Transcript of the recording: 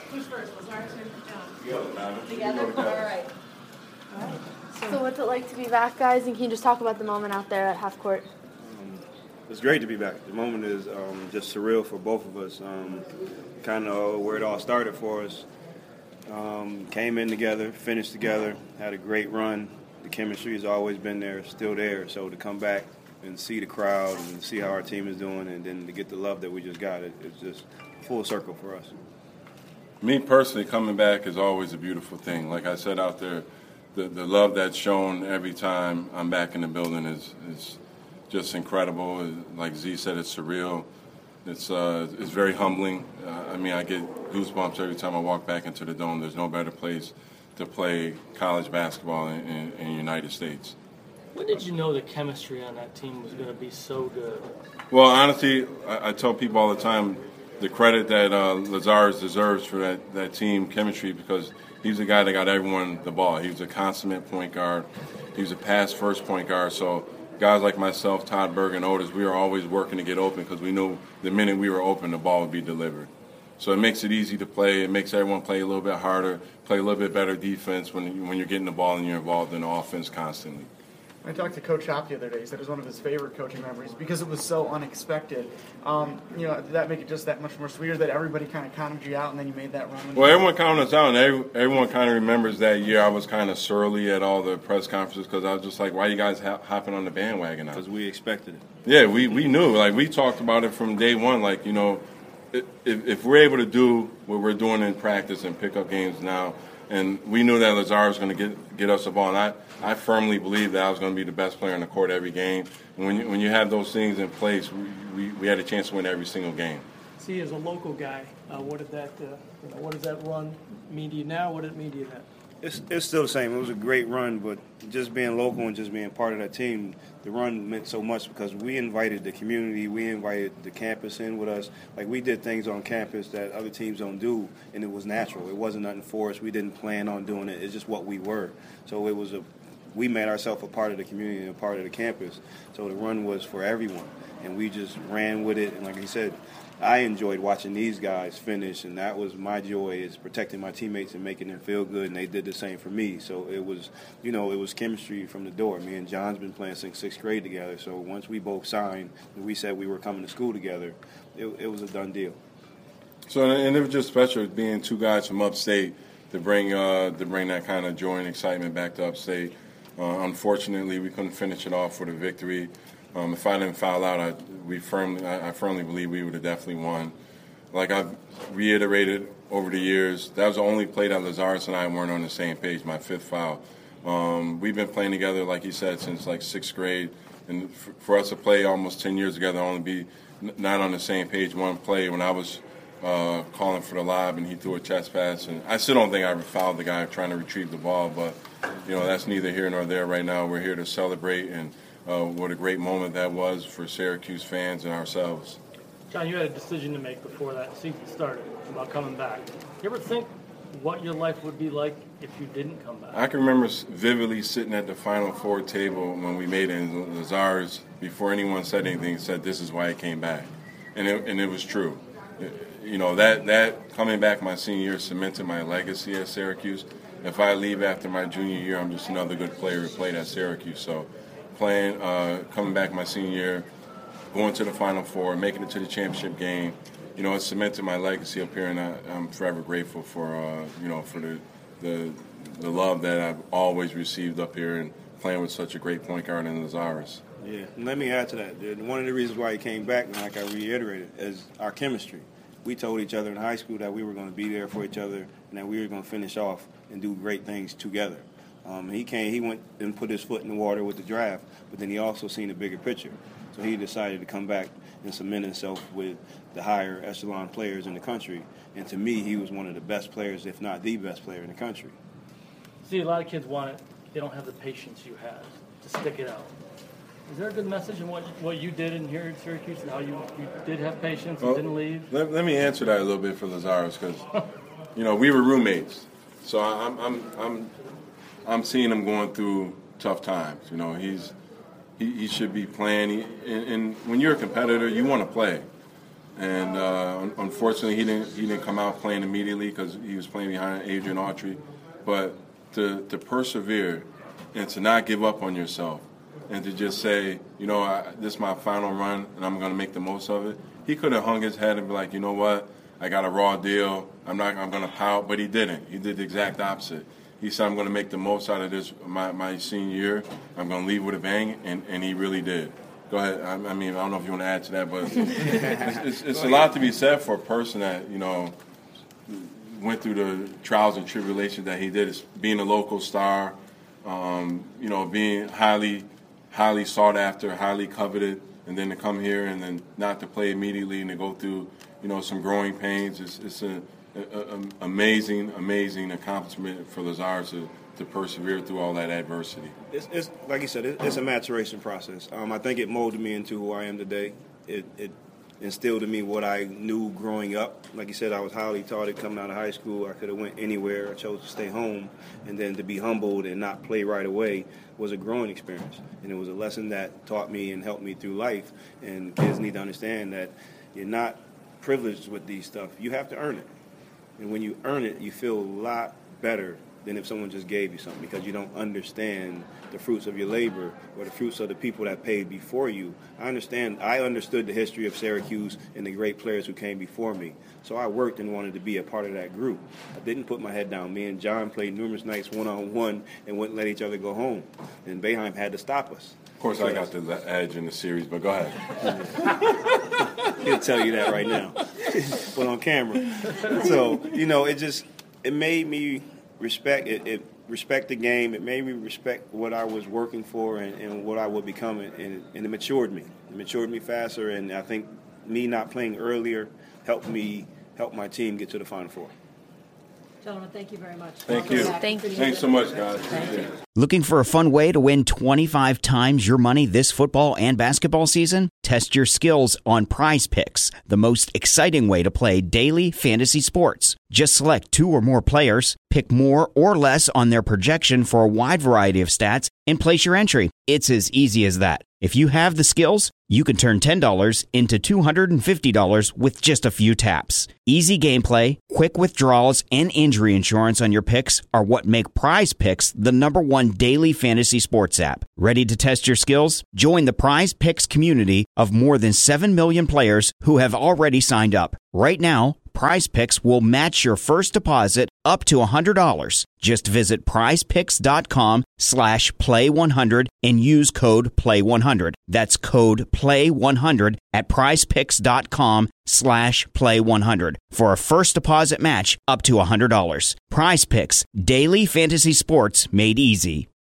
Who's first? Lazarus or John? Together? All right. So what's it like to be back, guys? And can you just talk about the moment out there at half court? It's great to be back. The moment is just surreal for both of us. Kind of where it all started for us. Came in together, finished together, had a great run. The chemistry has always been there, still there. So to come back and see the crowd and see how our team is doing and then to get the love that we just got, it's just full circle for us. Me personally, coming back is always a beautiful thing. Like I said out there, the love that's shown every time I'm back in the building is just incredible. Like Z said, it's surreal. It's very humbling. I get goosebumps every time I walk back into the Dome. There's no better place to play college basketball in the United States. When did you know the chemistry on that team was going to be so good? Well, honestly, I tell people all the time the credit that Lazarus deserves for that team chemistry, because he's the guy that got everyone the ball. He was a consummate point guard. He was a pass-first point guard. So guys like myself, Todd Berg, and Otis, we were always working to get open because we knew the minute we were open, the ball would be delivered. So it makes it easy to play. It makes everyone play a little bit harder, play a little bit better defense when you're getting the ball and you're involved in the offense constantly. I talked to Coach Hop the other day. He said it was one of his favorite coaching memories because it was so unexpected. Did that make it just that much more sweeter that everybody kind of counted you out and then you made that run? Well, everyone counted us out, and everyone kind of remembers that year I was kind of surly at all the press conferences because I was just like, why are you guys hopping on the bandwagon now? Because we expected it. Yeah, we knew. Like, we talked about it from day one. Like, if we're able to do what we're doing in practice and pick up games now, and we knew that Lazar was going to get us the ball, and I firmly believed that I was going to be the best player on the court every game. And when you have those things in place, we had a chance to win every single game. See, as a local guy, what does that run mean to you now? What did it mean to you then? It's still the same. It was a great run, but just being local and just being part of that team, the run meant so much because we invited the community, we invited the campus in with us. Like, we did things on campus that other teams don't do, and it was natural. It wasn't nothing for us. We didn't plan on doing it. It's just what we were. So we made ourselves a part of the community and a part of the campus. So the run was for everyone, and we just ran with it. And like I said, I enjoyed watching these guys finish, and that was my joy, is protecting my teammates and making them feel good, and they did the same for me. So it was chemistry from the door. Me and John's been playing since sixth grade together, so once we both signed and we said we were coming to school together, it was a done deal. So, and it was just special being two guys from upstate to bring that kind of joy and excitement back to upstate. Unfortunately, we couldn't finish it off with a victory. If I didn't foul out, I firmly believe we would have definitely won. Like I've reiterated over the years, that was the only play that Lazarus and I weren't on the same page, my fifth foul. We've been playing together, like you said, since like sixth grade. And for us to play almost 10 years together, only be not on the same page one play when I was calling for the lob and he threw a chest pass. And I still don't think I ever fouled the guy trying to retrieve the ball, but that's neither here nor there right now. We're here to celebrate, and what a great moment that was for Syracuse fans and ourselves. John, you had a decision to make before that season started about coming back. You ever think what your life would be like if you didn't come back? I can remember vividly sitting at the Final Four table when we made it, and Lazarus, before anyone said anything, said this is why I came back. And it was true. That coming back my senior year cemented my legacy at Syracuse. If I leave after my junior year, I'm just another good player who played at Syracuse. So coming back my senior year, going to the Final Four, making it to the championship game, it cemented my legacy up here, and I'm forever grateful for the love that I've always received up here and playing with such a great point guard in Lazarus. Yeah, and let me add to that. One of the reasons why he came back, and like I reiterated, is our chemistry. We told each other in high school that we were going to be there for each other and that we were going to finish off and do great things together. He went and put his foot in the water with the draft, but then he also seen a bigger picture. So he decided to come back and cement himself with the higher echelon players in the country. And to me, he was one of the best players, if not the best player in the country. See, a lot of kids want it. They don't have the patience you have to stick it out. Is there a good message in what you did in here at Syracuse and how you did have patience and didn't leave? Let me answer that a little bit for Lazarus, because we were roommates. So I'm seeing him going through tough times. He should be playing. And when you're a competitor, you want to play. and unfortunately he didn't come out playing immediately because he was playing behind Adrian Autry. But to persevere and to not give up on yourself and to just say, this is my final run and I'm going to make the most of it. He could have hung his head and be like, you know what, I got a raw deal. I'm going to pout, but he didn't. He did the exact opposite. He said, I'm going to make the most out of this my senior year. I'm going to leave with a bang, and he really did. Go ahead. I don't know if you want to add to that, but it's a lot to be said for a person that, went through the trials and tribulations that he did. It's being a local star, being highly sought after, highly coveted, and then to come here and then not to play immediately and to go through, some growing pains. It's an amazing accomplishment for Lazard to persevere through all that adversity. It's like you said, it's a maturation process. I think it molded me into who I am today. It instilled in me what I knew growing up. Like you said, I was highly taught coming out of high school. I could have went anywhere. I chose to stay home, and then to be humbled and not play right away was a growing experience. And it was a lesson that taught me and helped me through life. And kids need to understand that you're not privileged with these stuff. You have to earn it. And when you earn it, you feel a lot better than if someone just gave you something, because you don't understand the fruits of your labor or the fruits of the people that paid before you. I understood the history of Syracuse and the great players who came before me. So I worked and wanted to be a part of that group. I didn't put my head down. Me and John played numerous nights one-on-one and wouldn't let each other go home. And Boeheim had to stop us. Of course, I got the edge in the series, but go ahead. He'll tell you that right now. But on camera. So, it made me respect the game. It made me respect what I was working for and what I would become, and it matured me. It matured me faster, and I think me not playing earlier helped my team get to the Final Four. Gentlemen, thank you very much. Thank you. Thank you. Thanks so much, guys. Looking for a fun way to win 25 times your money this football and basketball season? Test your skills on Prize Picks, the most exciting way to play daily fantasy sports. Just select 2 or more players, pick more or less on their projection for a wide variety of stats, and place your entry. It's as easy as that. If you have the skills, you can turn $10 into $250 with just a few taps. Easy gameplay, quick withdrawals, and injury insurance on your picks are what make Prize Picks the #1 daily fantasy sports app. Ready to test your skills? Join the Prize Picks community of more than 7 million players who have already signed up. Right now, Prize Picks will match your first deposit up to $100. Just visit prizepicks.com/play100 and use code PLAY100. That's code PLAY100 at prizepicks.com/play100 for a first deposit match up to $100. Prize Picks, daily fantasy sports made easy.